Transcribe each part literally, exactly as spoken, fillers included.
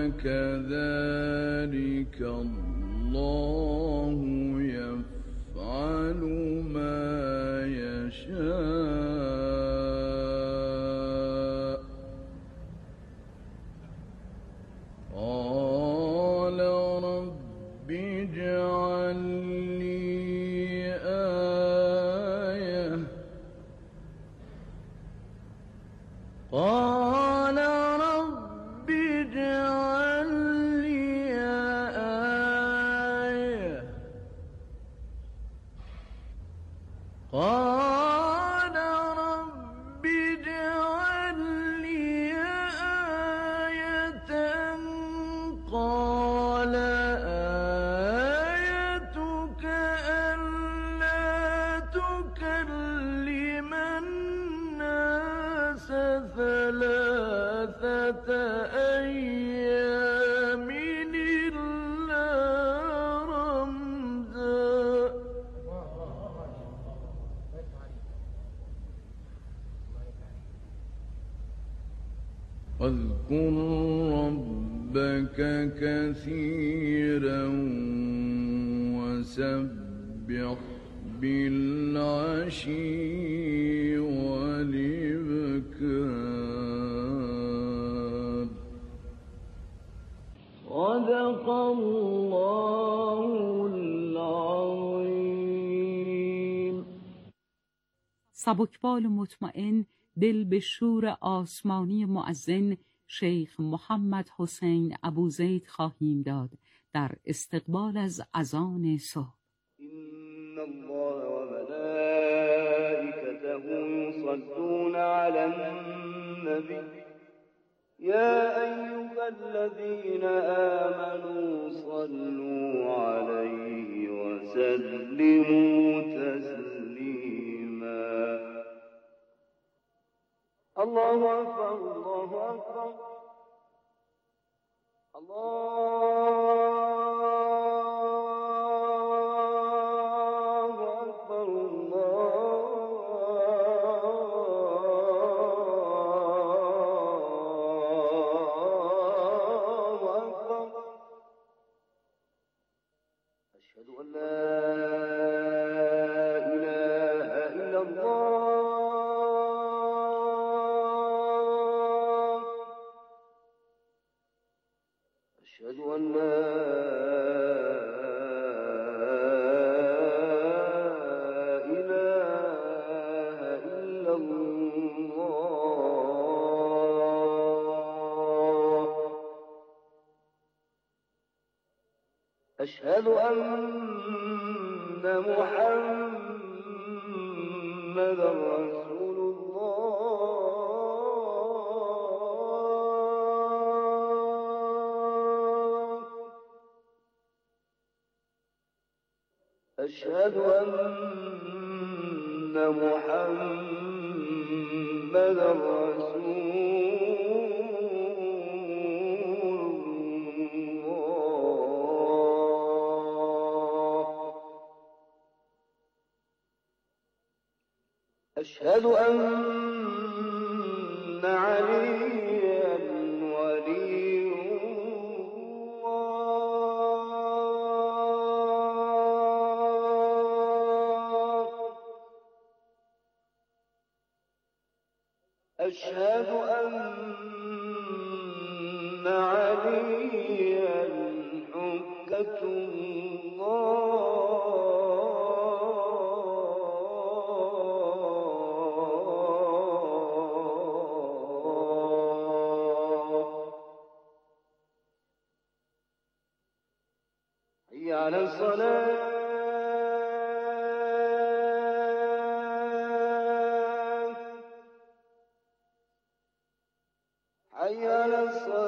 كذلك الله يفعل ما يشاء. قال رب اجعل لي آية قال رب اجعل لي آية قال رب اجعل لي آية قال آيتك ألا تكلم الناس ثلاثة أيام إلا رمزا. واذكر ربك كثيرا وسبح بالعشي والإبكار. صدق الله العظيم. سبکبال و مطمئن دل به شور آسمانی مؤذن شیخ محمد حسین ابوزید خواهیم داد در استقبال از اذان صبح. إن الله وملائكته يصلون على النبي يا أيها الذين آمنوا صلوا عليه وسلموا تسليما. الله أكبر الله أكبر الله أكبر الله أكبر. أشهد أن لا إله إلا الله أشهد أن لا إله إلا الله أشهد أن محمدا رسول الله أشهد أن محمدا رسول الله أشهد أن عليا ولي أشهد أن عليا حجة الله حي على الصلاة حي على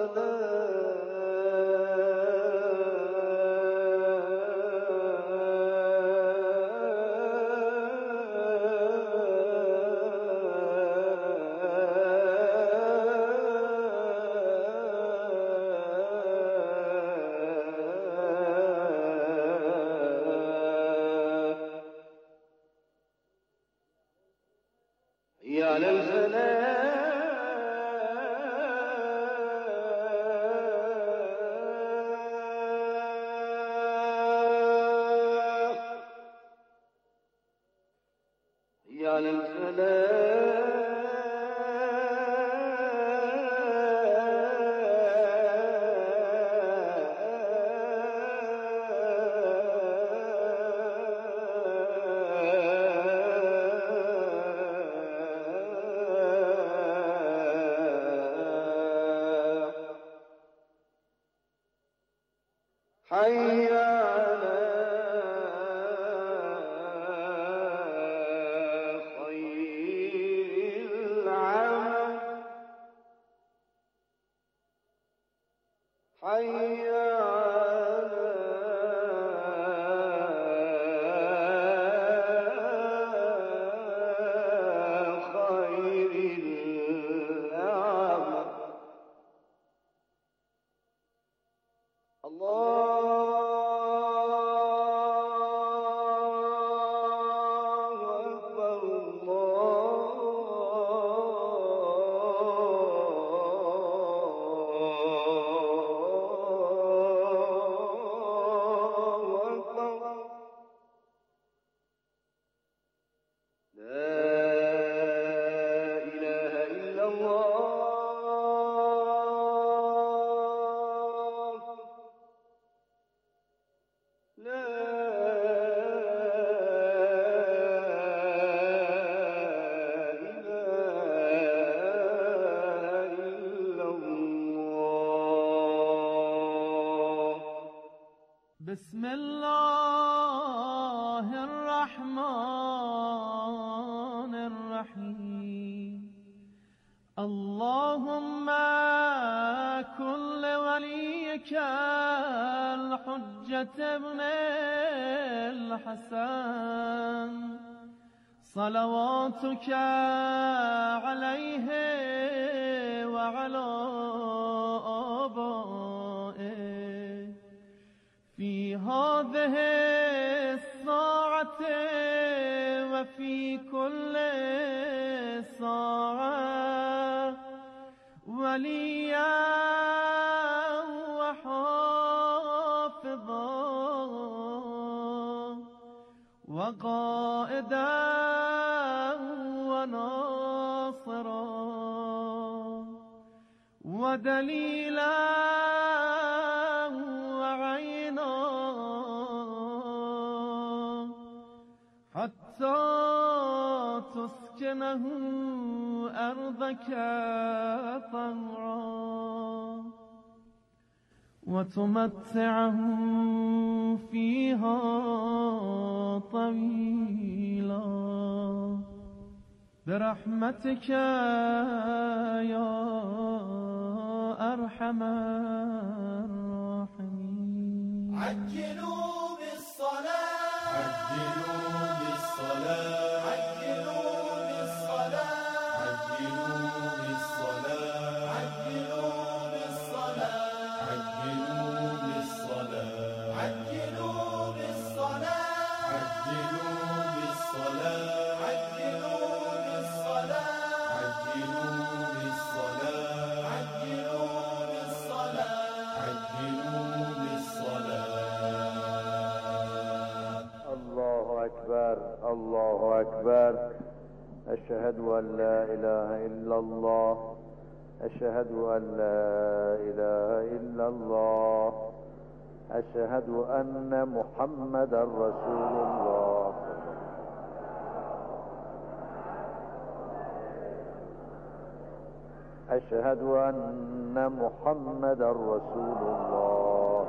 حي على الفلاح حي على الفلاح حي على خير العمل حي على خير العمل الله أكبر الله أكبر لا إله إلا الله لا إله إلا الله بسم الله الرحمن الرحيم اللهم كن لوليك الحجة ابن الحسن صلواتك عليه وعلى آبائه في هذه الساعة وفي كل ساعة وليا وحافظا وقائدا وناصرا ودليلا وعينا حتى تسكنه أرضك طوعا وتمتعه فيها طويلا برحمتك يا أرحم الراحمين. عجلوا بالصلاة عجلوا بالصلاة عجلوا بالصلاة عجلوا بالصلاة عجلوا بالصلاة عجلوا بالصلاة عجلوا بالصلاة عجلوا بالصلاة عجلوا بالصلاة عجلوا بالصلاة عجلوا بالصلاة عجلوا بالصلاة. الله أكبر الله أكبر أشهد أن لا إله إلا الله أشهد أن لا إله إلا الله أشهد أن محمدا رسول الله أشهد أن محمدا رسول الله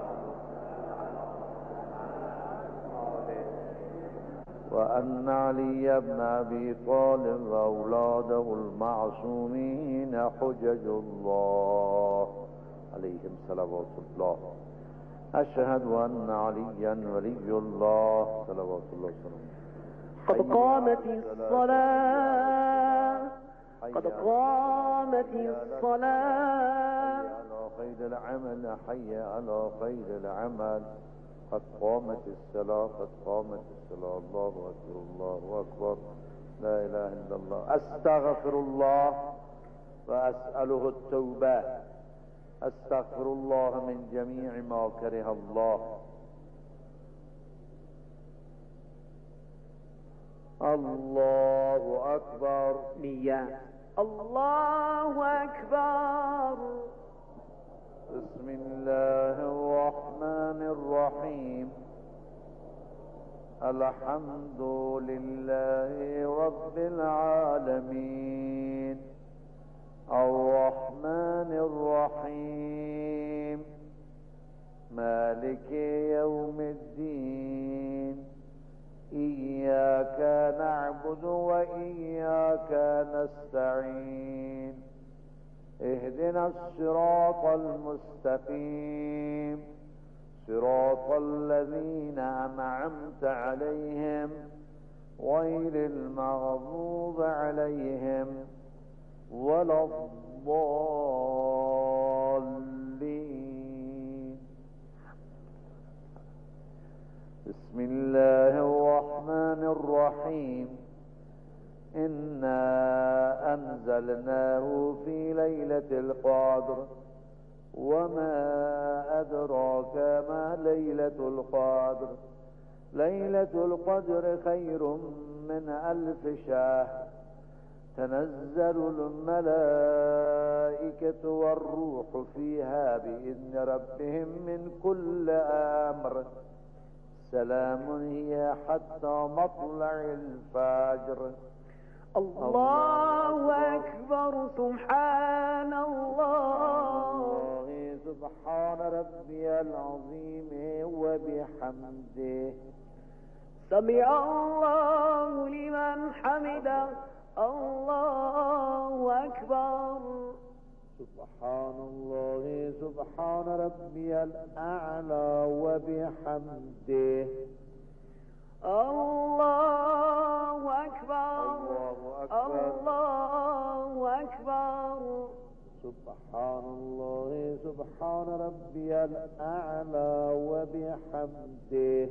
وأن علي بن أبي طالب وأولاده المعصومين حجج الله عليهم صلوات الله أشهد أن عليا ولي الله صلوات الله وسلامه. قد قامت الصلاة قد قامت الصلاة حي على خير العمل حي على خير العمل قد قامت الصلاة قد قامت الصلاة الله أكبر الله أكبر لا إله إلا الله. أستغفر الله وأسأله التوبة أستغفر الله من جميع ما كره الله. الله أكبر. نية. الله أكبر. بسم الله الرحمن الرحيم. الحمد لله رب العالمين الرحمن الرحيم مالك يوم الدين إياك نعبد وإياك نستعين اهدنا الصراط المستقيم صراط الذين أنعمت عليهم غير المغضوب عليهم ولا الضالين. بسم الله الرحمن الرحيم. إنا أنزلناه في ليلة القدر وما أدراك ما ليلة القدر. ليلة القدر خير من ألف شهر. تنزل الملائكة والروح فيها بإذن ربهم من كل أمر. سلام هي حتى مطلع الفجر. الله أكبر. سبحان الله. سبحان ربي العظيم وبحمده. سمع الله لمن حمده. الله أكبر. سبحان الله. سبحان ربي الأعلى وبحمده. الله أكبر. الله أكبر. الله أكبر. سبحان الله. سبحان ربي الأعلى وبحمده.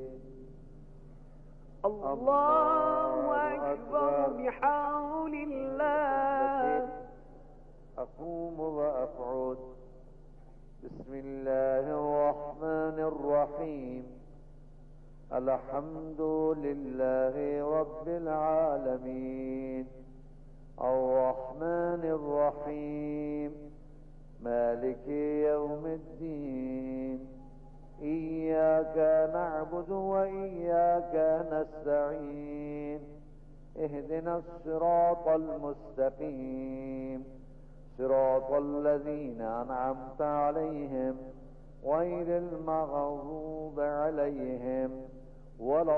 الله أكبر. بحول الله. أقوم وأقعد. بسم الله الرحمن الرحيم. الحمد لله رب العالمين الرحمن الرحيم مالك يوم الدين إياك نعبد وإياك نستعين اهدنا الصراط المستقيم صراط الذين أنعمت عليهم غير المغضوب عليهم ولا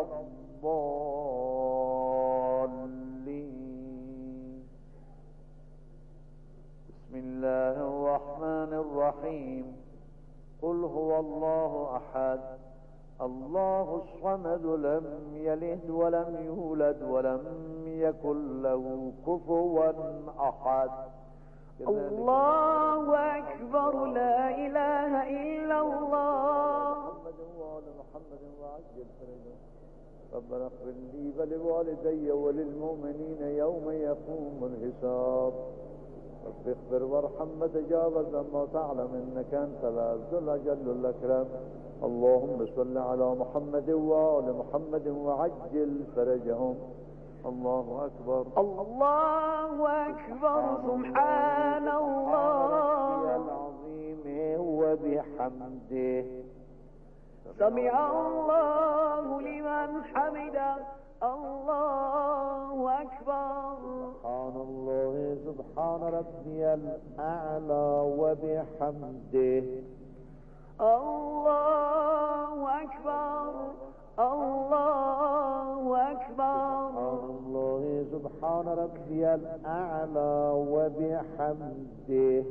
الضالين. بسم الله الرحمن الرحيم. قل هو الله أحد الله الصمد لم يلد ولم يولد ولم يكن له كفوا أحد. الله أكبر. لا إله إلا الله. محمد وآل محمد وعجل فرجهم. ربنا اغفر لي ولوالدي وللمؤمنين يوم يقوم الحساب. رب اغفر وارحم وتجاوز عما تعلم انك انت العز الاجل الاكرم. اللهم صل على محمد وآل محمد وعجل فرجهم. الله أكبر. الله أكبر. سبحان الله العظيم وبحمده. سمع الله لمن حمده. الله أكبر. سبحان الله. سبحان ربي الأعلى وبحمده. الله أكبر. الله أكبر. سبحان الله. سبحان ربي الأعلى وبحمده.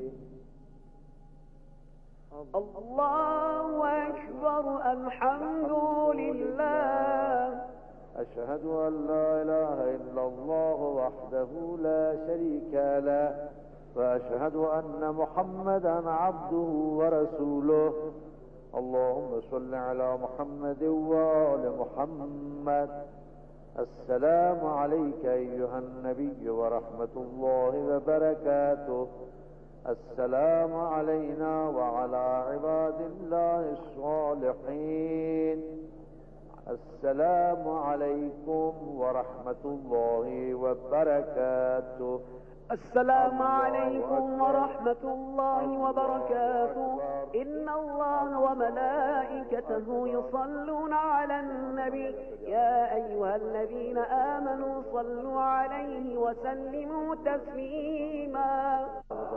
الله أكبر. الحمد لله. أشهد أن لا إله إلا الله وحده لا شريك له وأشهد أن محمدا عبده ورسوله. اللهم صل على محمد وآل محمد. السلام عليك أيها النبي ورحمة الله وبركاته. السلام علينا وعلى عباد الله الصالحين. السلام عليكم ورحمة الله وبركاته. السلام عليكم ورحمة الله وبركاته. إن الله وملائكته يصلون على النبي يا أيها الذين آمنوا صلوا عليه وسلموا تسليما.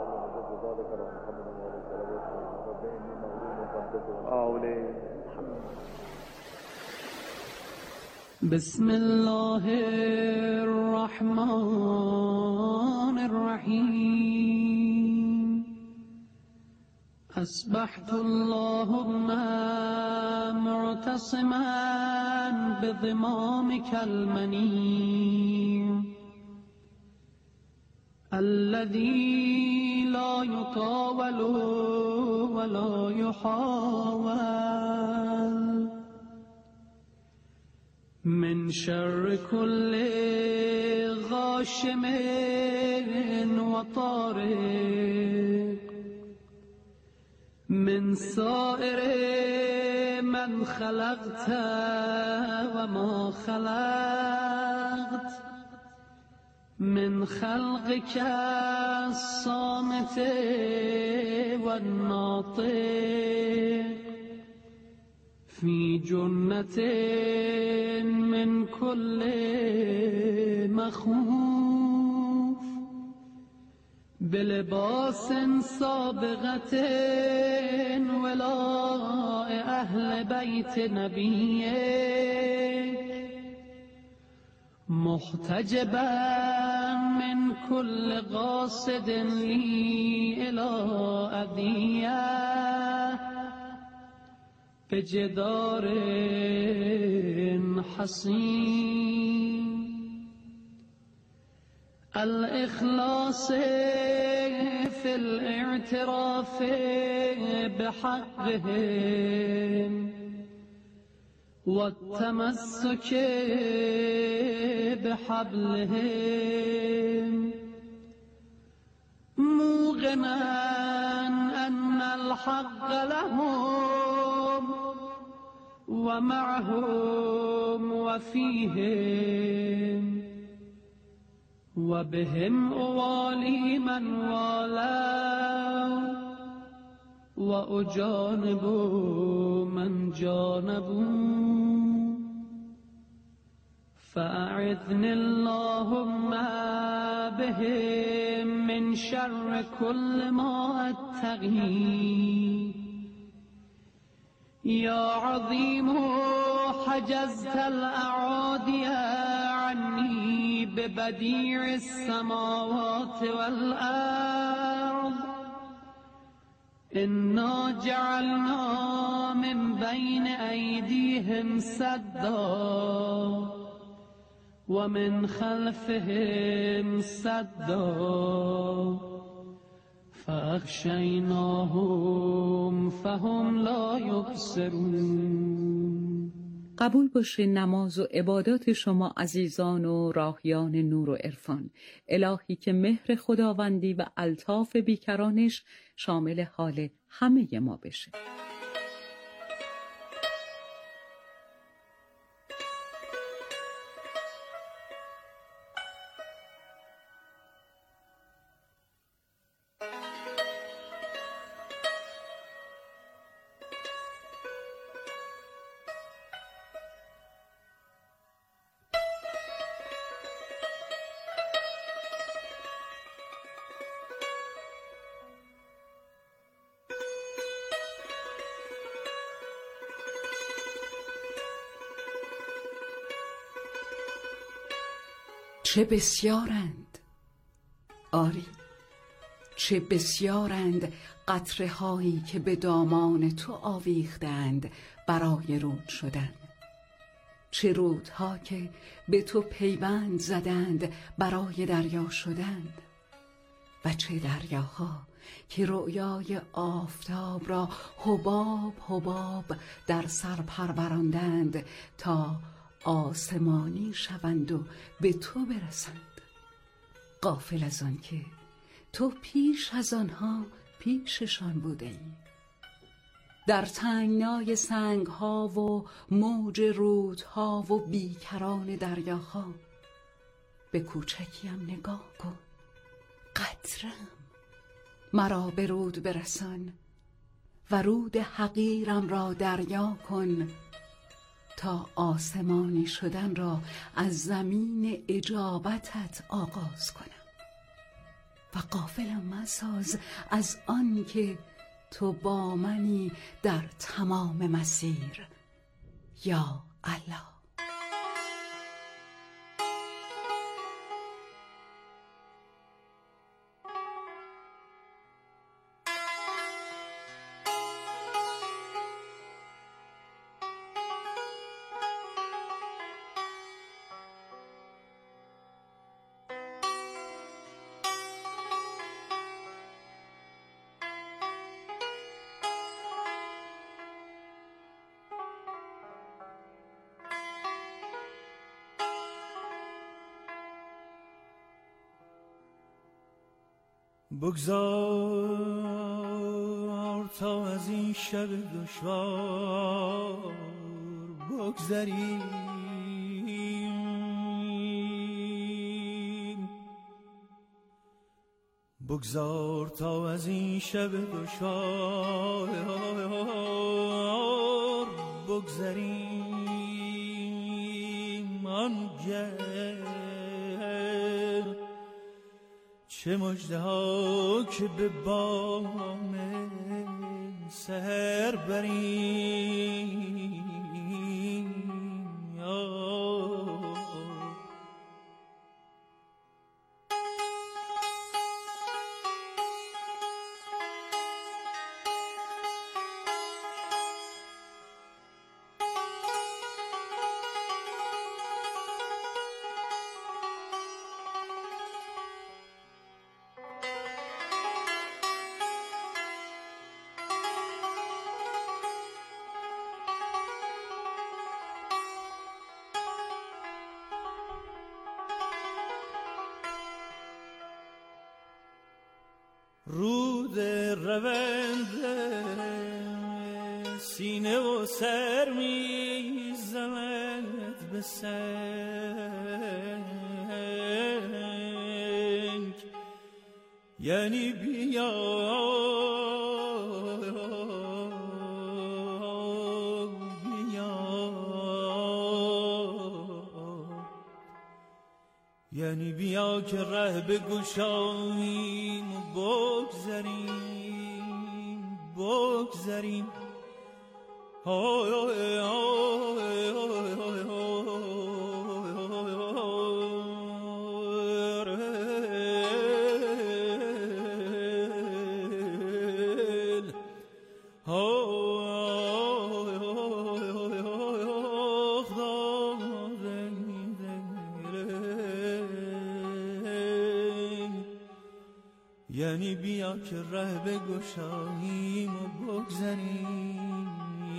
بسم الله الرحمن الرحيم. أصبحت اللهم معتصما بضمامك المني الذي لا يطاول ولا يحاول من شر كل غاشم وطارق من سائر من خلقت وما خلقت من خلقك الصامت والناطق في جنة من كل مخوف بلباس سابغة ولاء أهل بيت نبيك محتجبا من كل قاصد لي إلى أذية بجدار حصين الإخلاص في الاعتراف بحقهم والتمسك بحبلهم موقنا أن الحق لهم ومعهم وفيهم وبهم أوالي من والوا وأجانب من جانبوا فأعذني اللهم بهم من شر كل ما أتقي يا عظيم حجزت الأعادي عني ببديع السماوات والأرض إنا جعلنا من بين أيديهم سدا ومن خلفهم سدا فأغشيناهم فهم لا يبصرون. قبول باشه نماز و عبادات شما عزیزان و راهیان نور و عرفان. الهی که مهر خداوندی و الطاف بیکرانش شامل حال همه ما بشه. چه بسیارند، آری چه بسیارند قطره هایی که به دامان تو آویختند برای رود شدن، چه رودها که به تو پیوند زدند برای دریا شدند، و چه دریاها که رؤیای آفتاب را حباب حباب در سر پروراندند تا آسمانی شوند و به تو برسند، غافل از آن که تو پیش از آنها پیششان بوده ای. در تنگنای سنگها و موج رودها و بیکران دریاها. به کوچکیم نگاه کن، قطرم، مرا به رود برسان و رود حقیرم را دریا کن تا آسمانی شدن را از زمین اجابتت آغاز کنم و غافلم مساز از آن که تو با منی در تمام مسیر. یا الله. بگذار تا از این شب دشوار بگذریم، بگذار تا از این شب دشوار بگذریم. آنگه چه مژده ها که به بام سحر بریم. رود روند سینه و سر میزند به سنگ، یعنی بیا یعنی بیا که ره بگشاییم و بگذریم بگذریم. های های های های یعنی بیا که ره بگشاییم و بگذریم.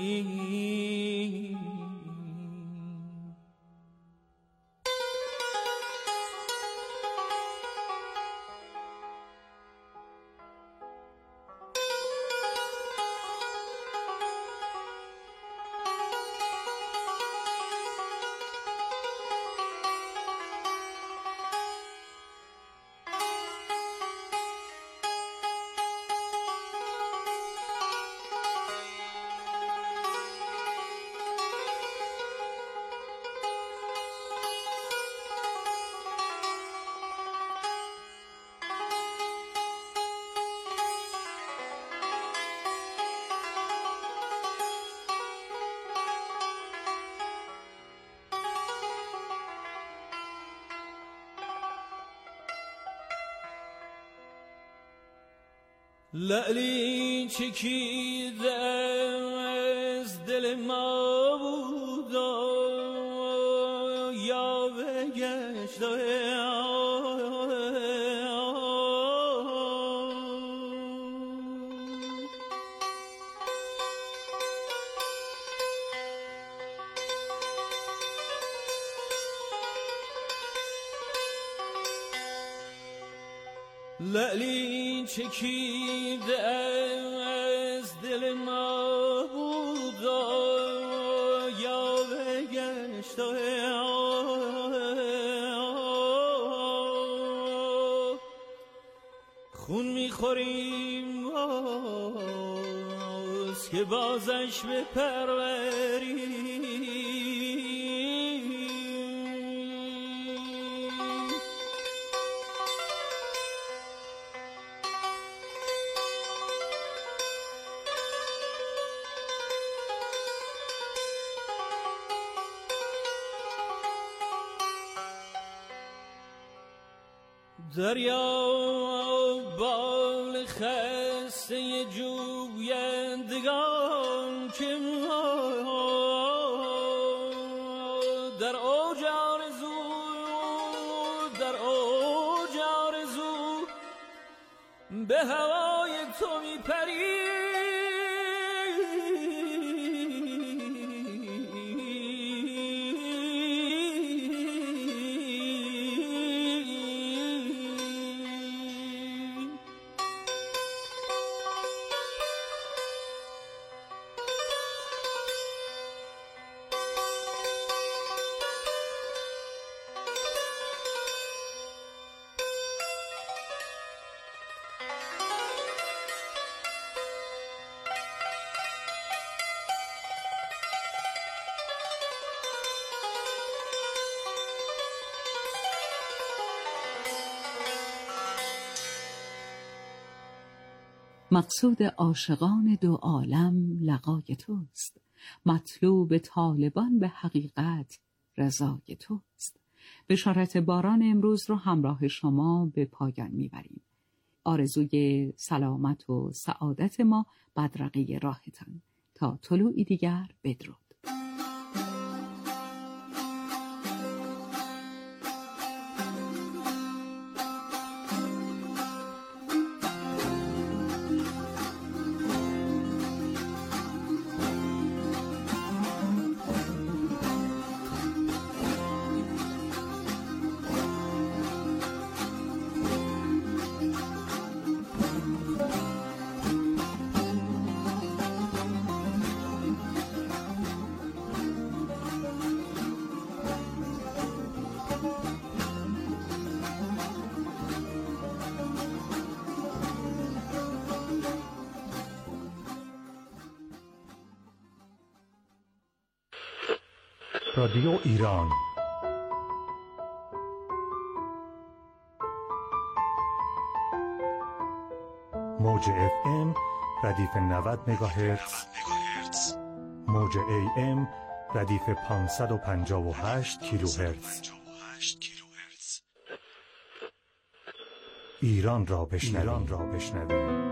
لعلی چکیده از دل ما بود یا بگشت لعلی چکیده از دل ما خون میخوریم باز که بازش به پروری. دریا بال خسته جویندگان که در اوج آرزو در اوج آرزو به هوای تو میپری. مقصود عاشقان دو عالم لقای توست، مطلوب طالبان به حقیقت رضای توست. بشارت باران امروز رو همراه شما به پایان میبریم. آرزوی سلامت و سعادت ما بدرقه راهتان. تا طلوعی دیگر بدرود. رادیو ایران موج اف ام ردیف نود مگاهرتز، موج ای ام ردیف پانصد و پنجاه و هشت کیلوهرتز. ایران را بشنوید.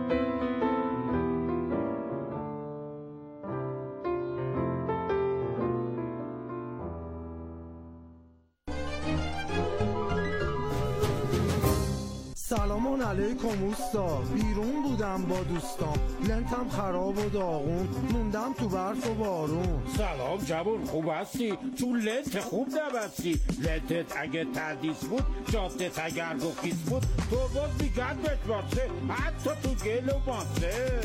سلام علیکم اوستا، بیرون بودم با دوستام، لنتم خراب و داغون، موندم تو برف و بارون. سلام جوون، خوب هستی؟ چون لنت خوب نبستی. لنتت اگه تردیس بود، جادت اگر رخیص بود، تو باز دیگر بتباسه، حتی تو گل و باسه.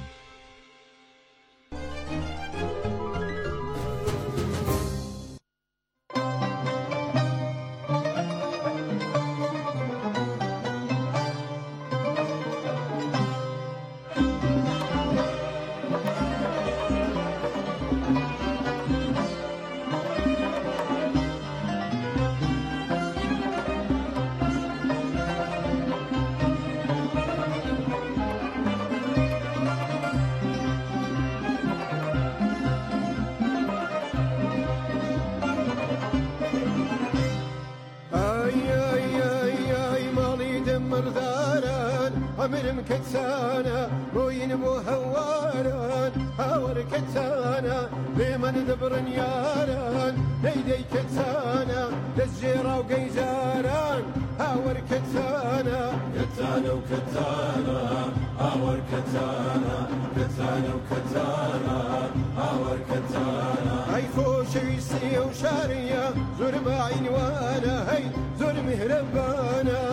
أمرم كتانا بوين بو هواران هاور كتانا بمن دبر نياران ديدي كتانا دزجيرا وقيزاران هاور كتانا كتانا وكتانا هاور كتانا كتانا وكتانا هاور كتانا هاي فوشي سي وشاريا زور ما عينوانا هاي زور مهربانا.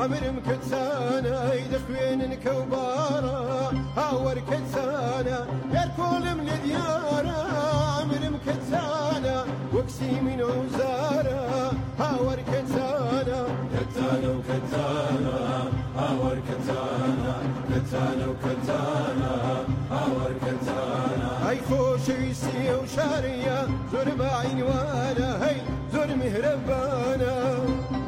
عمرم كتانا يدخوين كوبارا هاور كتانا يركول من ديارا عمرم كتانا وكسي من وزارا هاور كتانا كتانا وكتانا هاور كتانا كتانا وكتانا هاور كتانا هاي خوش ويسي وشارية زور بعين وانا هاي زور مهربانا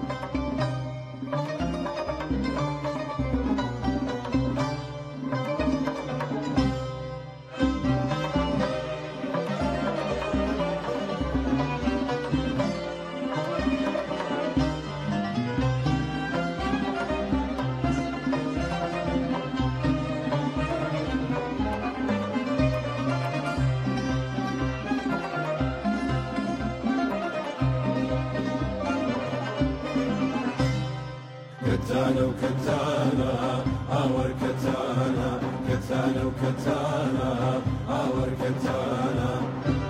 كتانا وكتانا هاور كتانا كتانا وكتانا هاور كتانا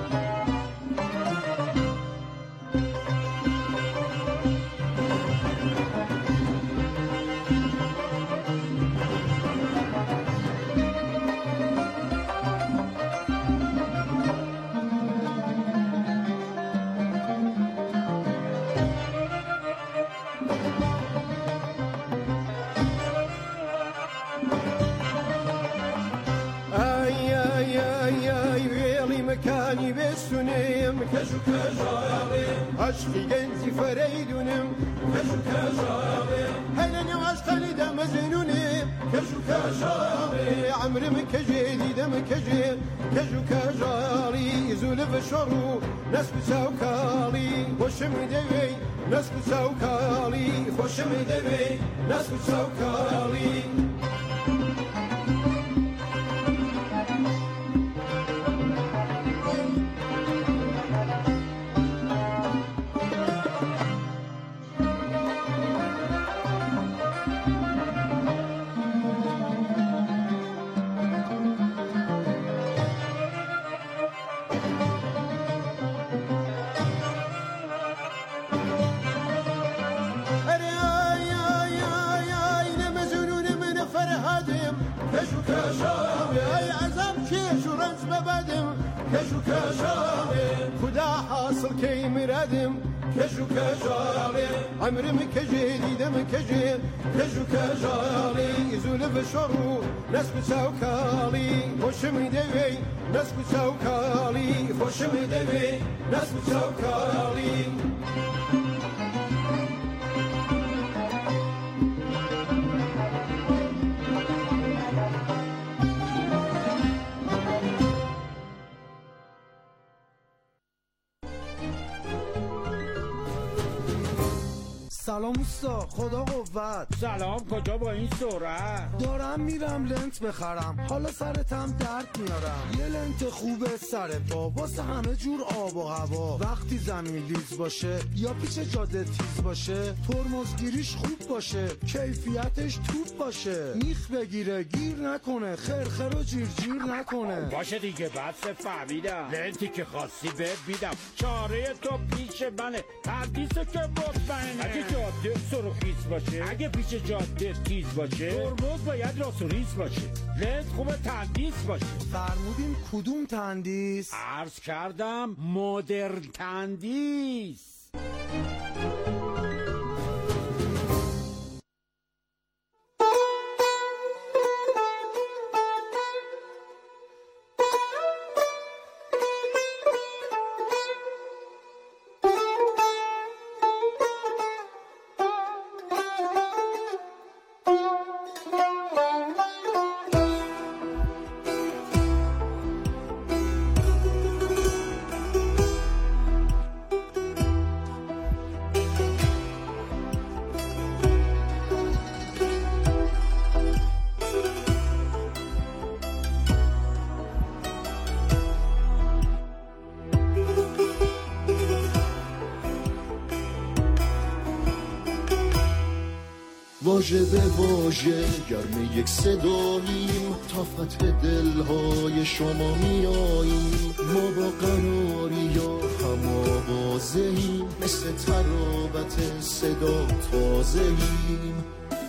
مكاني بالسنيم كشو كجابي عشقي جنزي فريدونم كشو كجابي هلني وعشقني دم زينوني كشو كجابي عمري من كجيدي دم كجي كشو كجاري يزول بشرو ناس بساوكالي خوشم دوي ناس بساوكالي خوشم دوي ناس بساوكالي كشو كجاري خدا حاصل كي مرادم كشو كجاري عمري مكجيدي دم كجي كشو كجاري يزول بشرو ناس بساوكالي خوشم دوي ناس بساوكالي خوشم دوي ناس بساوكالي سلام اوستا، خدا قوت. سلام، کجا با این سرعت؟ دارم میرم لنت بخرم، حالا سرتم درد میارم. یه لنت خوبه سر پا واسه همه جور آب و هوا. وقتی زمین لیز باشه یا پیچ جاده تیز باشه، ترمزگیریش خوب باشه، کیفیتش توپ باشه، میخ بگیره گیر نکنه، خرخر و جیر جیر نکنه. باشه دیگه، بس فهمیدم. لنتی که خواستی بهت میدم، چاره تو پیش منه، تردیسه که مطمئنه. اگه جاده سرخیز باشه، اگه پیش جاده تیز باشه، ترمز باید راست و ریز باشه، لنت خوبه تندیس باشه. فرمودین کدوم تندیس؟ عرض کردم مدرن تندیس. واژه به واژه گرم یک صداییم، تا فتح دلهای شما میاییم. ما با قراری یا هم آوازهیم، مثل ترابت صدا تازهیم.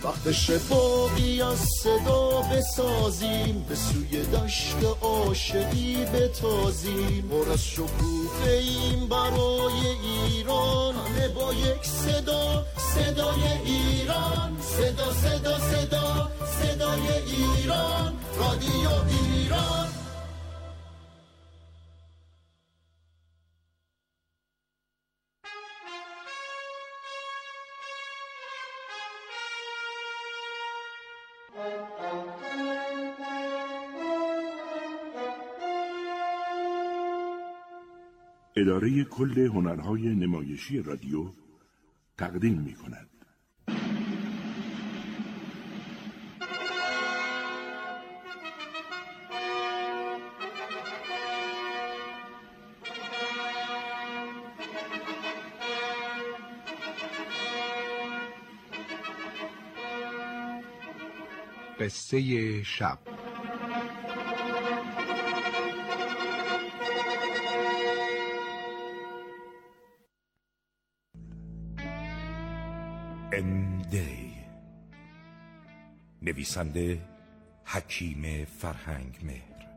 وقتش باقی از صدا بسازیم، به سوی دشت عاشقی بتازیم. پر از شکوفه ایم برای ایران، همه با یک صدا، صدای ایران. صدا صدا صدا صدای ایران، رادیو ایران. اداره کل هنرهای نمایشی رادیو تقدیم می کند. قصه شب. امدی، نویسنده حکیم فرهنگ مهر.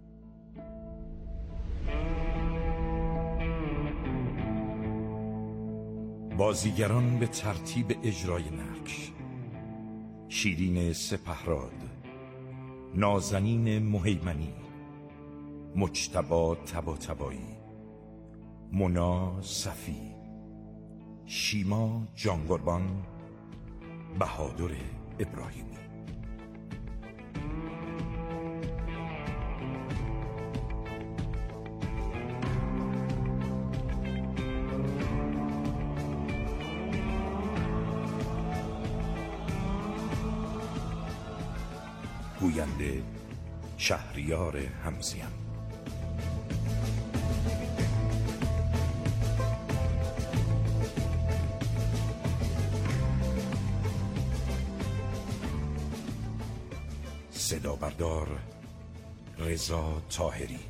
بازیگران به ترتیب اجرای نقش: شیرین سپهراد، نازنین مهیمنی، مجتبی طباطبایی، مونا صفی، شیما جانقربان، بهادر ابراهیمی. گوینده شهریار همزیان. صدا بردار رضا طاهری.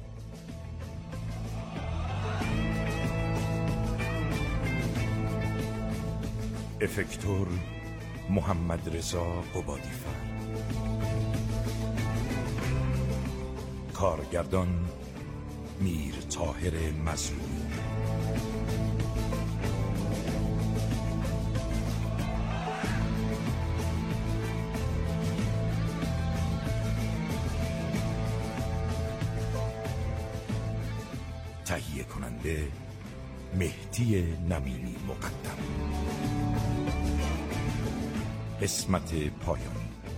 افکتور محمد رضا قبادیفر. کارگردان میر طاهر مظلومی. تهیه کننده مهدی نمینی مقدم. قسمت پایانی.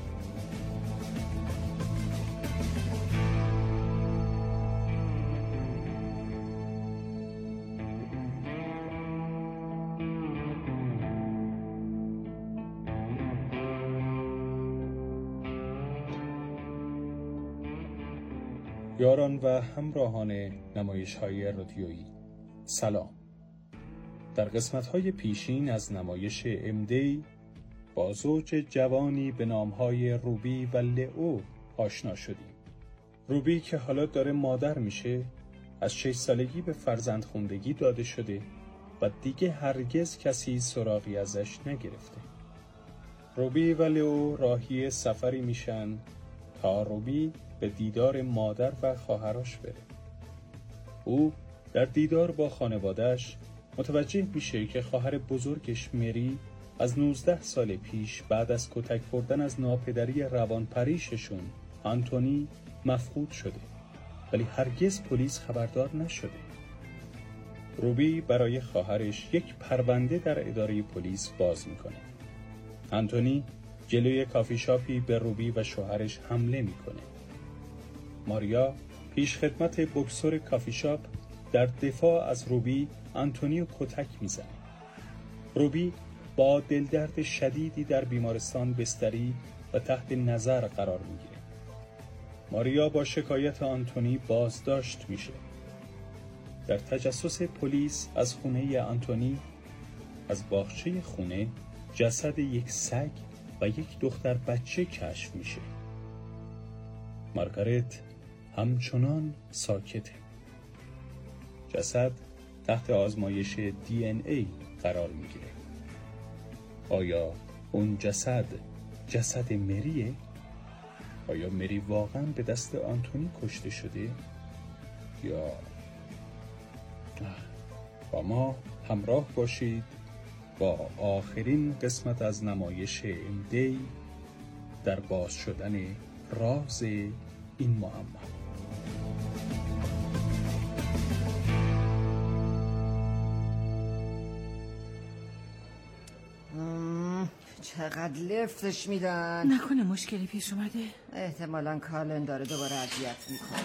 یاران و همراهان نمایش‌های رادیویی، سلام. در قسمت‌های پیشین از نمایش امدی با زوج جوانی به نام‌های روبی و لئو آشنا شدیم. روبی که حالا داره مادر میشه، از شش سالگی به فرزندخوندگی داده شده و دیگه هرگز کسی سراغی ازش نگرفته. روبی و لئو راهی سفری میشن تا روبی به دیدار مادر و خواهرش بره. او در دیدار با خانواده‌اش متوجه میشه که خواهر بزرگش مری از نوزده سال پیش بعد از کتک خوردن از ناپدری روانپریششون آنتونی مفقود شده، ولی هرگز پلیس خبردار نشده. روبی برای خواهرش یک پرونده در اداره پلیس باز میکنه. آنتونی جلوی کافی شاپی به روبی و شوهرش حمله میکنه. ماریا پیش خدمت بوکسور کافی شاپ در دفاع از روبی آنتونیو کتک میزنه. روبی با دلدرد شدیدی در بیمارستان بستری و تحت نظر قرار میگیره. ماریا با شکایت آنتونی بازداشت میشه. در تجسس پلیس از خونه آنتونی، از باغچه خونه جسد یک سگ و یک دختر بچه کشف میشه. مارگارت همچنان ساکته. جسد تحت آزمایش دی ان ای قرار میگیره. آیا اون جسد جسد مریه؟ آیا مری واقعا به دست آنتونی کشته شده؟ یا با ما همراه باشید با آخرین قسمت از نمایش ام دی در باز شدن راز این معما. چقدر لفتش میدن. نکنه مشکلی پیش اومده؟ احتمالاً کالن داره دوباره اذیت میکنه.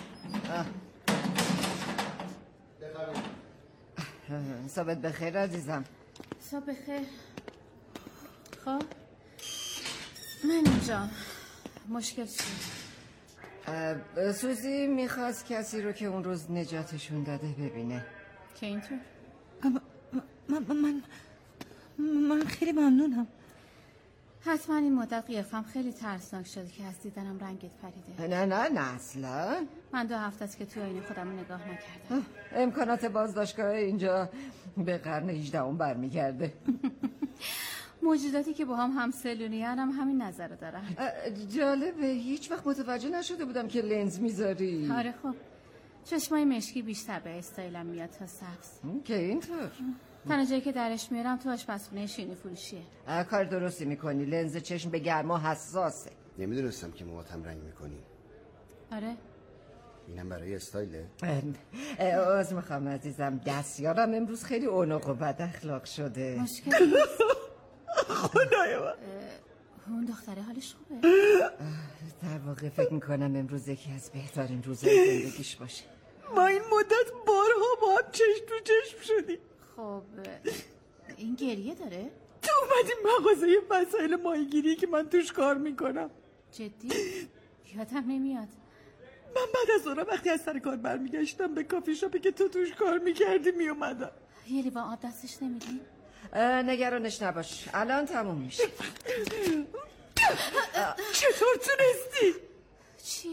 صبحت بخیر عزیزم. صبح بخیر. خب من اینجا مشکل چیه؟ سوزی میخواست کسی رو که اون روز نجاتشون داده ببینه. که اینطور؟ من من من خیلی ممنونم. حتما این مدت قیافم خیلی ترسناک شده که از دیدنم رنگت پریده. نه نه نه اصلا. من دو هفته است که توی آینه خودم رو نگاه نکردم. امکانات بازداشتگاه اینجا به قرن هجدهم برمیگرده. موجوداتی که با هم همسلونی هم همین نظر رو دارن. جالبه، هیچ وقت متوجه نشده بودم که لنز میذاری. آره خب چشمای مشکی بیشتر به استایلم میاد تا سبز. که اینطور؟ تنها جایی که درش میارم تو آشپزخونه شیرینی فروشیه. کار درستی میکنی، لنز چشم به گرما حساسه. نمیدونستم که موهات هم رنگ میکنی. آره اینم برای استایله؟ عذر میخوام عزیزم، دستیارم امروز خیلی اونق و بد اخلاق شده. مشکل نیست. خدای من اون دختره حالش خوبه؟ در واقع فکر میکنم امروز یکی از بهترین روزهای زندگیش باشه. ما این مدت بارها با هم چشم تو چشم شدیم. خب این گریه داره؟ تو اومدیم مغازه وسایل ماهیگیری که من توش کار میکنم. جدی؟ یادم نمیاد. من بعد از اون وقتی از سر کار برمیگشتم به کافی شاپی که تو توش کار میکردی میومدم. یه لیوان آب دستش نمیدی؟ نگرانش نباش، الان تموم میشه. چطور تونستی؟ چی؟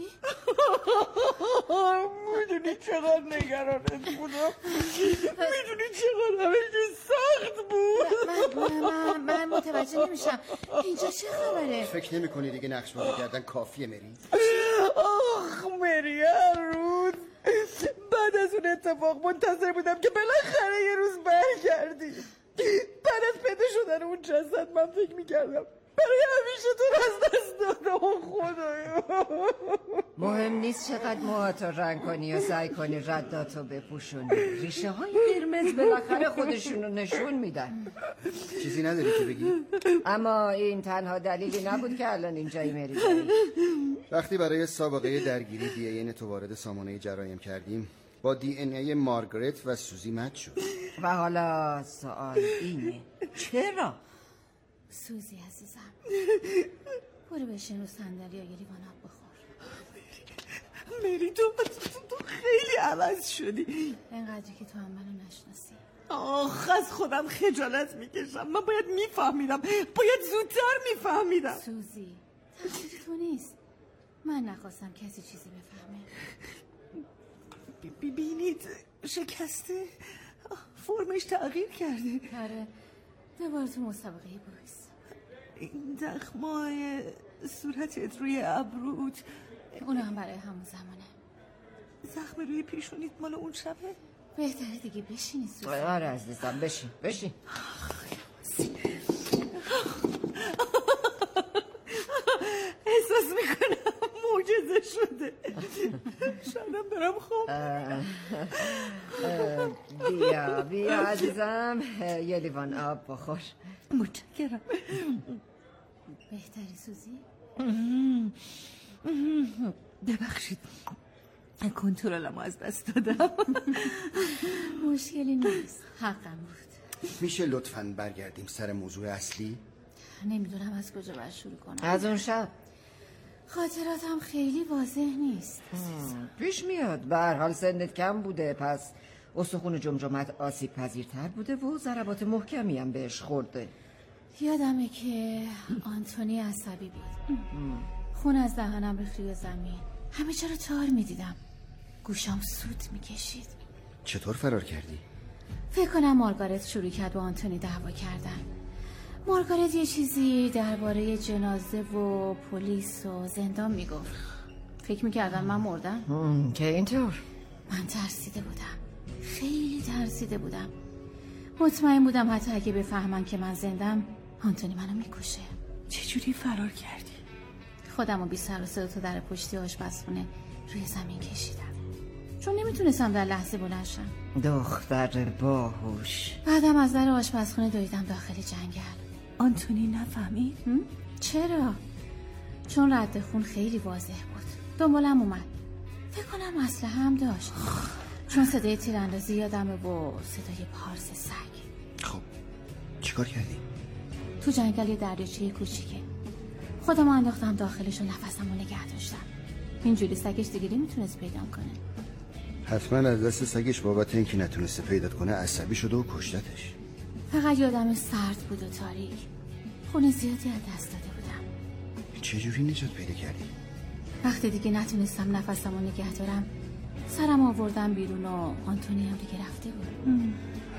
میدونی چقدر نگرانت بودم؟ میدونی چقدر همه سخت بود؟ من, من, من متوجه نمیشم اینجا چه خبره؟ فکر نمی کنی دیگه نقش بازی کردن کافیه مری؟ آخ مری هر روز بعد از اون اتفاق منتظر بودم که بالاخره یه روز برگردی. بعد از پیدا شدن اون جسد من فکر میکردم برای همیشه تو از دست دادم. خدایا مهم نیست چقدر موهاتو رنگ کنی و سعی کنی رداتو بپوشونی، ریشه های قرمز بالاخره خودشونو نشون میدن. چیزی نداری که بگی؟ اما این تنها دلیلی نبود که الان اینجایی مری داری. وقتی برای سابقه درگیری دی این تو وارد سامانه جرایم کردیم با دی ان ای مارگرت و سوزی مچ شد. و حالا سوال اینه چرا؟ سوزی عزیزم برو بشین رو صندلی یا یه لیوان آب بخور. مری تو تو خیلی عوض شدی. اینقدری که تو هم منو نشناسی. آخ از خودم خجالت میکشم. من باید میفهمیدم، باید زودتر میفهمیدم. سوزی تقصیر تو نیست، من نخواستم کسی چیزی بفهمه. ببینید شکسته، فرمش تغییر کرده. آره دوباره تو مسابقه بویس. این زخمای صورتت روی ابروت اونا هم برای همون زمانه. زخم روی پیشونیت مال اون شبه؟ بهتره دیگه بشینی سوزی. آره عزیزم بشین بشین. احساس میکنم معجزه شده. شایدم برم خوب. بیا بیا عزیزم یه لیوان آب بخور. متشکرم. بهتری سوزی؟ ببخشید کنترلمو از دست دادم. مشکلی نیست، حقم بود. میشه لطفاً برگردیم سر موضوع اصلی؟ نمیدونم از کجا باید شروع کنم. از اون شب خاطراتم خیلی واضح نیست. پیش میاد به هر حال سنت کم بوده، پس استخون جمجمت آسیب پذیرتر بوده و ضربات محکمی هم بهش خورده. یادمه که آنتونی عصبی بود. خون از دهنم ریخت روی زمین. همه جا رو تار میدیدم. گوشام سوت میکشید. چطور فرار کردی؟ فکر کنم مارگارت شروع کرد با آنتونی دعوا کردن. مارگارت یه چیزی درباره جنازه و پلیس و زندان میگفت. فکر میکردم من مردم. که اینطور؟ من ترسیده بودم، خیلی ترسیده بودم. مطمئن بودم حتی اگه بفهمن که من زندم آنتونی منو میکشه. چجوری فرار کردی؟ خودمو بی سر و صدا تو در پشتی آشپزخونه روی زمین کشیدم، چون نمیتونستم در لحظه بلند شم. دختر باهوش. بعدم از در آشپزخونه دویدم داخل جنگل. آنتونی نفهمید؟ چرا؟ چون رد خون خیلی واضح بود. دنبالم اومد. فکر کنم اسلحه هم داشت، چون صدای تیراندازی یادمه و صدای پارس سگ. خب چیکار کردی؟ تو جنگل یه دریاچه کوچیکه. خودم انداختم داخلش و نفسمو نگه داشتم. اینجوری سگش دیگه نمیتونست پیدا کنه. حتما از دست سگش بابت اینکه نتونسته پیدا کنه عصبی شده و کشتتش. فقط یادم سرد بود و تاریک. خون زیادی از دست داده بودم. چجوری نجات پیدا کردی؟ وقتی دیگه نتونستم نفسمو نگه دارم سرم آوردم بیرون و آنتونی هم دیگه رفته بود. ام.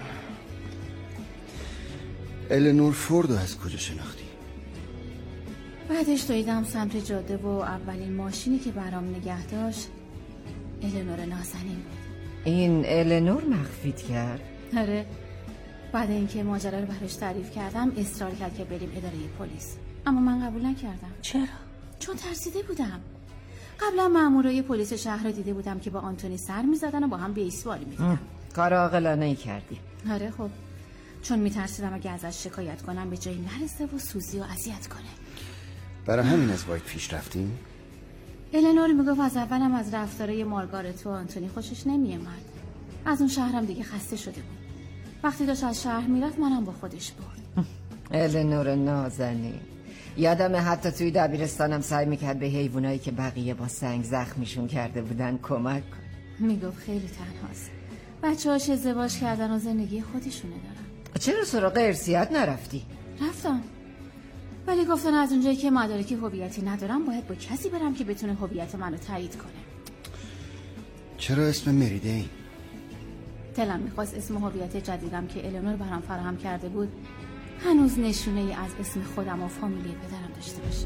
النور فوردو از کجا شناختی؟ بعدش دویدم سمت جاده و اولین ماشینی که برام نگه داشت النور نازنین بود. این النور مخفیت کرد؟ آره. بعد اینکه ماجرا رو براش تعریف کردم اصرار کرد که بریم اداره پلیس، اما من قبول نکردم. چرا؟ چون ترسیده بودم. قبلا مامورای پلیس شهر رو دیده بودم که با آنتونی سر می‌زدن و با هم بیسواری می‌دیدن. کار عاقلانه ای کردی. آره خب، چون میترسیدم اگه ازش شکایت کنم به جایی نرسه و سوزی و اذیت کنه. برای همین از وایت پیش رفتیم؟ النور میگفت از اولم از رفتارای مارگارت و آنتونی خوشش نمیومد. از اون شهرم دیگه خسته شده بود. وقتی داشت از شهر میرفت منم با خودش برد. النور نازنین. یادم حتی توی دبیرستانم سعی میکرد به حیوانایی که بقیه با سنگ زخمیشون کرده بودن کمک کن. میگفت خیلی تنهاست. بچه‌هاش ازدواج کردن و زندگی خودشونه دارن. چرا سراغ ارثیت نرفتی؟ رفتم، ولی گفتن از اونجایی که مدارک هویتی ندارم باید با کسی برم که بتونه هویت منو تایید کنه. چرا اسم مریدین؟ دلم میخواست اسم هویت جدیدم که النور برام فراهم کرده بود هنوز نشونه ای از اسم خودم و فامیلی پدرم داشته باشه.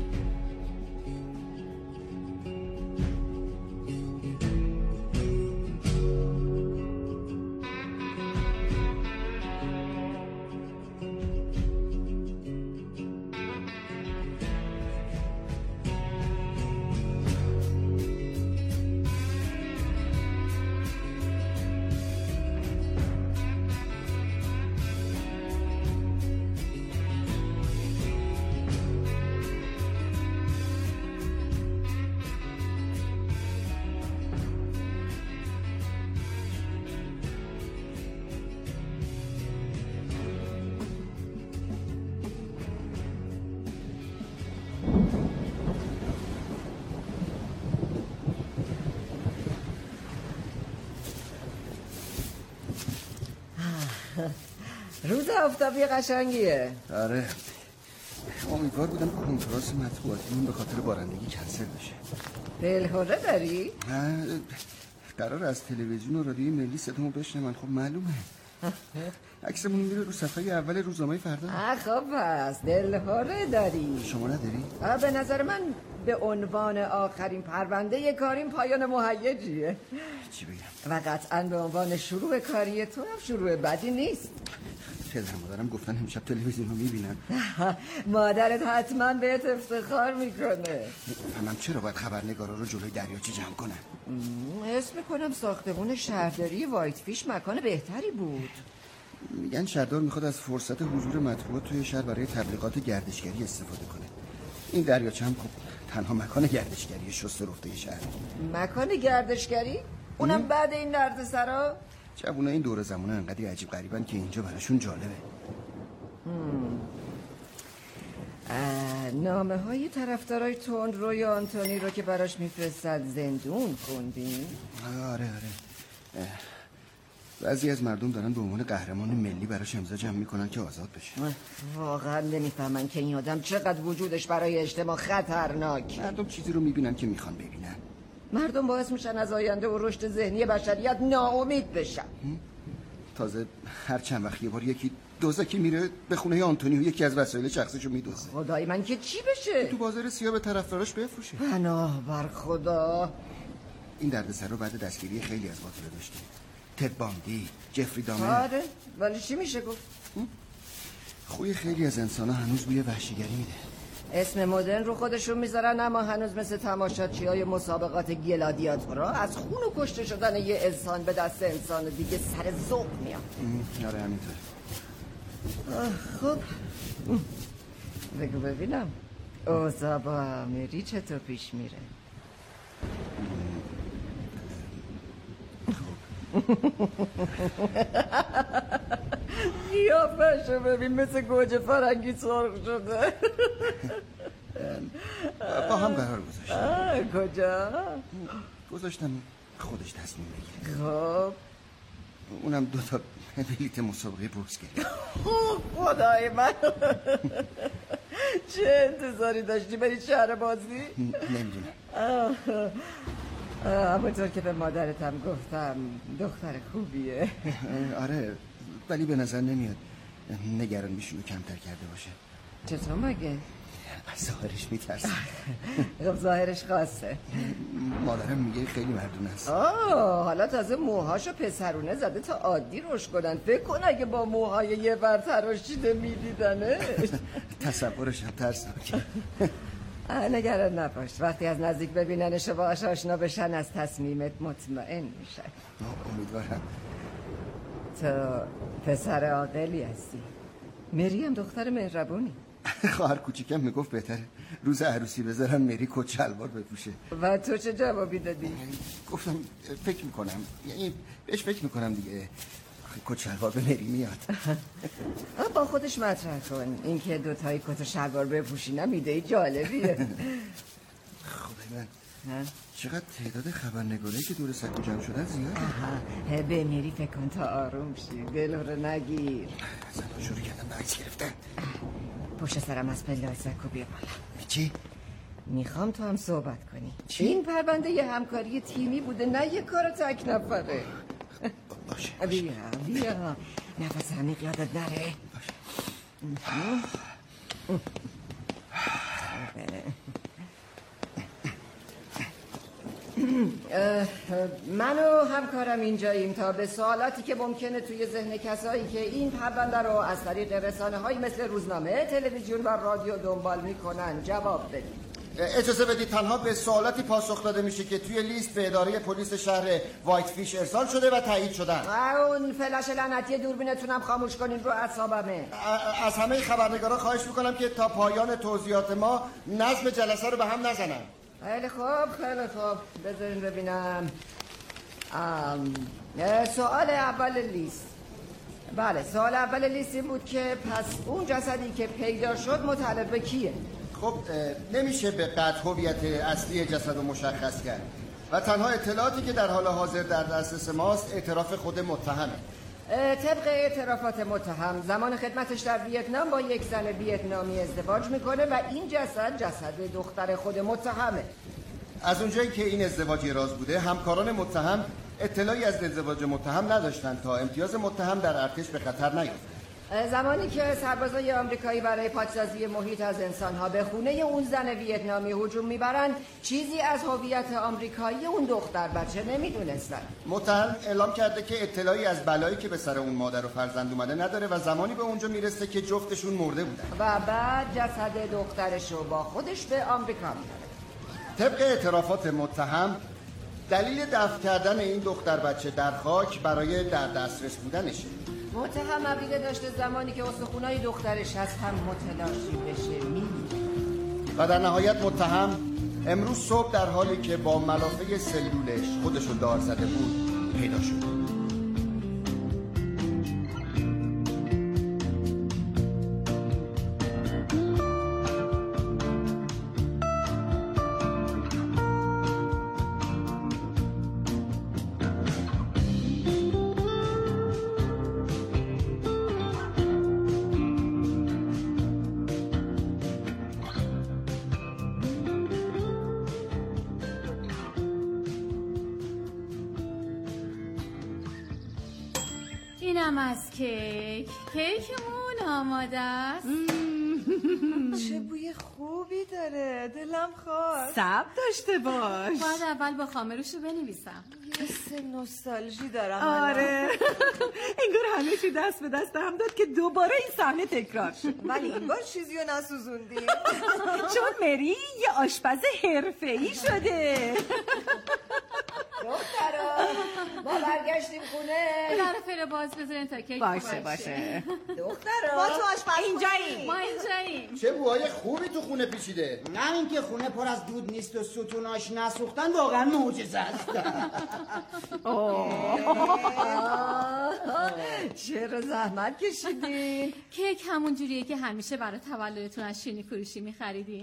روز آفتابی قشنگیه. آره، امیدوار بودم کنفرانس مطبوعاتیمون به خاطر بارندگی کنسل بشه. دلهوره داری؟ قرار از تلویزیون و رادیوی ملی صدامو بشنون. خب معلومه عکسمون میره رو صفحه اول روزنامه فردا. خب پس دلهوره داری. شما نداری؟ به نظر من به عنوان آخرین پرونده کاریم پایان مهیجیه. چی بگم؟ و قطعا به عنوان شروع کاری تو هم شروع بدی نیست. پدر مادرم گفتن امشب تلویزیون رو میبینن. مادرت حتما بهت افتخار میکنه. فهمم چرا باید خبرنگارا رو جلوی دریاچه جمع کنن. حس میکنم ساختمون شهرداری وایت فیش مکان بهتری بود. میگن شهردار میخواد از فرصت حضور مطبوعات توی شهر برای تبلیغات گردشگری استفاده کنه. این دریاچه هم خب تنها مکان گردشگری شسته رفته شهر. مکان گردشگری؟ اونم بعد این دردسرا؟ جوونا این دور زمانه انقدر عجیب غریبن که اینجا براشون جالبه. نامه های طرفدارای تندروی آنتونی رو که براش میفرستد زندون خوندین؟ آره آره. بعضی از مردم دارن به عنوان قهرمان ملی براش امضا جمع میکنن که آزاد بشه. واقعا نمیفهمن که این آدم چقدر وجودش برای اجتماع خطرناک. مردم چیزی رو میبینن که میخوان ببینن. مردم باعث میشن از آینده و رشد ذهنی بشریت ناامید بشن. تازه هر چند وقت یه بار یکی دوزکی میره به خونه آنتونیو یکی از وسایل شخصیشو میدوزه. خدای من که چی بشه؟ تو بازار سیاه به طرفداراش بفروشه. پناه بر خدا. این دردسر رو بعد دستگیری خیلی از قاتلا داشتیم. تد باندی، جفری دامر. آره ولی چی میشه گفت؟ خوی خیلی از انسان ها هنوز بوی وحشیگری میده. اسم مدرن رو خودشون میذارن اما هنوز مثل تماشاچی های مسابقات گلادیاتورا از خون و کشته شدن یه انسان به دست انسان دیگه سر ذوق میاد. آره همینطور. خب بگو ببینم اوضاع با امیری چطور پیش میره؟ قیافه‌شو ببین مثل گوجه فرنگی سرخ شده. با هم قرار گذاشتم. کجا؟ گذاشتم خودش تصمیم بگیره. خب اونم دو تا بلیت مسابقه بورس گرفت. خدای من چه انتظاری داشتی بری شهر بازی؟ نمیدونم. همونطور که به مادرتم گفتم دختر خوبیه. آره ولی به نظر نمیاد نگران میشونو کمتر کرده باشه. چطور مگه؟ از ظاهرش میترسم. خب ظاهرش خاصه. مادرم میگه خیلی مردونه است. آه حالا تازه موهاشو پسرونه زده تا عادی روش کنن. فکر کن اگه با موهای یه ور تراشیده میدیدنه. تصورشم ترسناکه. نگران نباش وقتی از نزدیک ببیننش و باهاش آشنا بشن از تصمیمت مطمئن میشن. امیدوارم. تو پسر عاقلی هستی. مریم دختر مهربونی. خواهر کوچیکم میگفت بهتره روز عروسی بذارم مری کت شلوار بپوشه. و تو چه جوابی دادی؟ گفتم فکر میکنم یعنی بهش فکر میکنم دیگه کت شلوار به مری میاد. با خودش مطرح کن اینکه دوتایی کت شلوار بپوشی نمیده جالبیه. خدای من چقدر تعداد خبرنگارایی که دور سکو جمع شدن زیاده. به مری فکر کن تا آروم شی دل رو نگیر. زنها شروع کردن به عکس گرفتن. پشت سرم از پله سکو بیا بالا. چی؟ میخوام تو هم صحبت کنی. چی؟ این پرونده یه همکاری تیمی بوده نه یه کار تک نفره. باشه بیا بیا نفس عمیق یادت نره. من و همکارم اینجاییم تا به سوالاتی که ممکنه توی ذهن کسایی که این پرونده رو از طریق رسانه های مثل روزنامه، تلویزیون و رادیو دنبال میکنن جواب بدیم. اجازه بدید تنها به سوالاتی پاسخ داده میشه که توی لیست به اداره پلیس شهر وایت فیش ارسال شده و تایید شدن. اون فلش لعنتی دوربینتونم خاموش کنین رو اعصابمه. از همه خبرنگارا خواهش میکنم که تا پایان توضیحات ما نظم جلسه رو به هم نزنن. خیلی خوب خیلی خوب بذارین ببینم. سوال اول لیست. بله سوال اول لیست این بود که پس اون جسدی که پیدا شد متعلق به کیه؟ خب نمیشه به قطع هویت اصلی جسد رو مشخص کرد و تنها اطلاعاتی که در حال حاضر در دسترس ماست اعتراف خود متهمه. طبق اعترافات متهم زمان خدمتش در ویتنام با یک زن ویتنامی ازدواج میکنه و این جسد جسد دختر خود متهمه. از اونجایی که این ازدواج راز بوده همکاران متهم اطلاعی از ازدواج متهم نداشتن تا امتیاز متهم در ارتش به خطر نیفته. زمانی که سربازای آمریکایی برای پاکسازی محیط از انسانها به خونه اون زن ویتنامی هجوم میبرن چیزی از هویت آمریکایی اون دختر بچه نمیدونستن. متهم اعلام کرده که اطلاعی از بلایی که به سر اون مادر و فرزند اومده نداره و زمانی به اونجا میرسه که جفتشون مرده بودن و بعد جسد دخترش رو با خودش به آمریکا میبره. طبق اعترافات متهم دلیل دفن کردن این دختر بچه در خاک برای در دسترس بودنشه. متهم عقیده داشته زمانی که استخونای دخترش از هم متلاشی بشه میمیره. و در نهایت متهم امروز صبح در حالی که با ملافه سلولش خودشو دار زده بود پیدا شد. اینم از کیک. کیکمون آماده است. چه بوی خوبی داره، دلم خواست. صبر داشته باش. باید اول با خامروشو بنویسم. یه سه نوستالژی دارم. آره انگار همه چی دست به دست هم داد که دوباره این صحنه تکرار شد. ولی این بار چیزی رو نسوزوندیم چون مری یه آشپز حرفه‌ای شده. دخترا ما برگشتیم خونه. در فر باز بذارین تا کیک باشه باشه. دخترا ما تو آشپزخونه اینجاییم. ما اینجاییم. چه بوهای خوبی تو خونه پیچیده. نه اینکه خونه پر از دود نیست و ستوناش نسوختن واقعا معجزه است. چرا زحمت کشیدین؟ کیک همون جوریه که همیشه برای تولدتون از شیرینی فروشی می‌خریدین.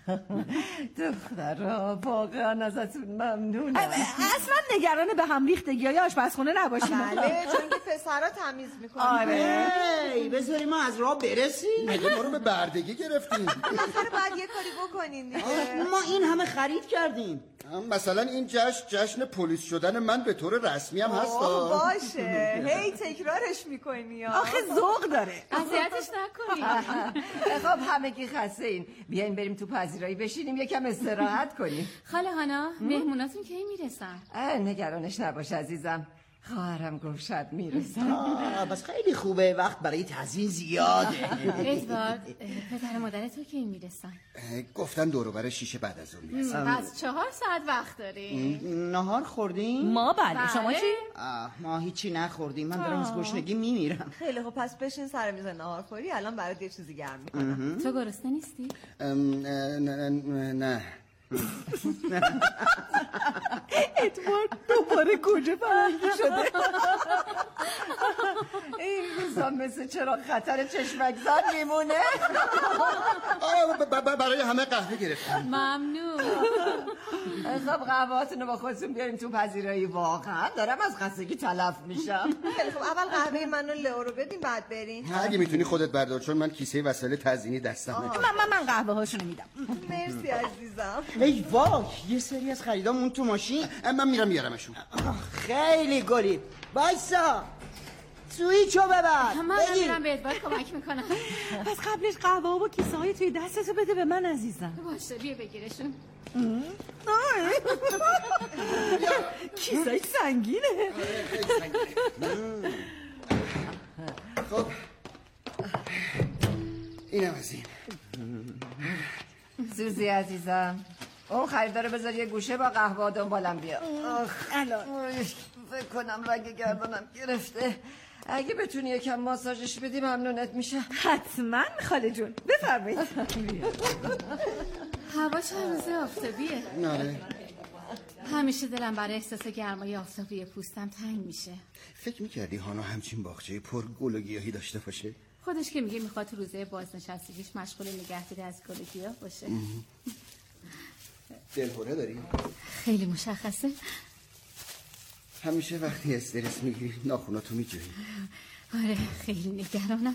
دخترا واقعا ازتون ممنونم. اصلا نگران به هم ریختگی‌های آشپزخونه نباشیم. بله چون که پسرا تمیز میکنن. آره ای بذاریم ما از راه برسیم. مگه ما رو به بردگی گرفتیم؟ بالاخره باید یه کاری بکنین دیگه. ما این همه خرید کردیم. مثلا این جشن جشن پلیس شدن من به طور رسمی هم هست. باشه هی تکرارش میکنی. آخه ذوق داره. اذیتش نکنی. خب همگی خسته این. بیاین بریم تو پذیرایی بشینیم یکم استراحت کنیم. خاله هانا مهموناتون کی میرسن؟ نگرانش نباش عزیزم. خواهرم گفت شاید میرسن. بس خیلی خوبه وقت برای تزیین زیاده. ادوارد پدر مادر تو کی میرسن؟ گفتن دور و بر شیشه بعد از اون میرسن. پس چهار ساعت وقت داریم. نهار خوردیم؟ ما بله. شما چی؟ ما هیچی نخوردیم. من دارم از گشنگی میمیرم. خیلی خب پس بشین سر میز نهار خوری. الان برات یه چیزی گرم میکنم. تو گرسنه نیستی؟ نه ادوارد دوباره کجا فرنگی شده؟ این روزا مثل چرا خطر چشمک زد میمونه. برای همه قهوه گرفتم. ممنون. خب قهوهاتون رو با خودتون بیاریم تو پذیرایی. واقعا دارم از خستگی تلف میشم. خیلی خب اول قهوه منو لئو رو بدیم بعد بریم. اگه میتونی خودت بردار چون من کیسه وسایل تزیینی دستمه. من من من قهوه هاشونو میدم. مرسی عزیزم. ای وای یه سری از خریدامون تو ماشین. من میرم میارمشون. خیلی گلی. وایسا سویچو ببر. من میرم به ادوارد کمک میکنم. پس قبلش قهوه و کیسه های توی دستتو بده به من عزیزم. باشه بیا بگیرشون. کیسه های سنگینه. خب اینم از این. سوزی عزیزم اون خریدارو بذار یه گوشه با قهوه دنبالم بیا. الان فکر کنم رگ گردنم گرفته. اگه بتونی یکم ماساژش بدی ممنونت میشه. حتما خاله جون بفرمایید. هوا چند روزه آفتابیه. آره همیشه دلم برای احساس گرمای آفتابی پوستم تنگ میشه. فکر میکردی هانا همچین باغچه پر گل و گیاهی داشته باشه؟ خودش که میگه میخواد تو روزه بازنشستگیش مشغول نگهداری از گل و گیاه باشه. دلهوره داری؟ خیلی مشخصه. همیشه وقتی استرس میگیری ناخوناتو میجوری. آره خیلی نگرانم.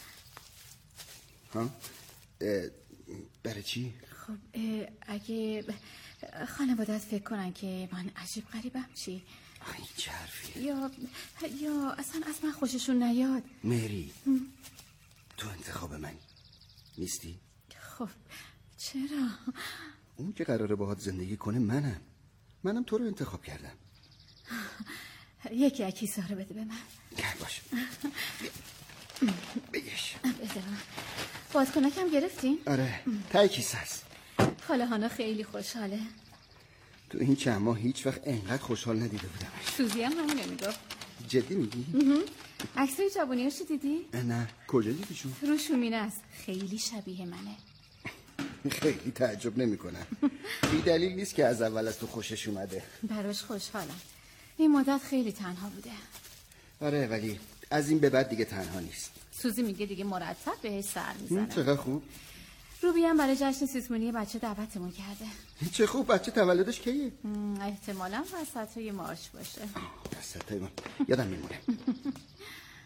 ها؟ برای چی؟ خب اگه خانوادت فکر کنن که من عجیب غریبم چی؟ این چه حرفیه؟ یا یا اصلا از من خوششون نیاد. مری تو انتخاب من نیستی؟ خب چرا؟ اون که قراره باهات زندگی کنه منم. منم تو رو انتخاب کردم. یکی اکیسا رو بده به من. باشه بگش. بده من. بادکنکم گرفتین؟ آره تای کیسه هست. خاله هانا خیلی خوشحاله. تو این چند ماه هیچ وقت انقدر خوشحال ندیده بودمش. سوزی هم همونه میگفت. جدی میگی؟ عکسای جوونیاشو دیدی؟ نه کجا دیدیشون؟ رو شومینه است. خیلی شبیه منه. خیلی تعجب نمی کنم. بی دلیل نیست که از اول از تو خوشش اومده. براش خوشحالم. این مدت خیلی تنها بوده. آره ولی از این به بعد دیگه تنها نیست. سوزی میگه دیگه مرتب بهش سر میزنه. چقدر خوب. روبی هم برای جشن سیزمونی بچه دعوتمون کرده. چه خوب. بچه تولدش کیه؟ احتمالاً وسطای مارچ باشه. وسطای ما یادم میمونه.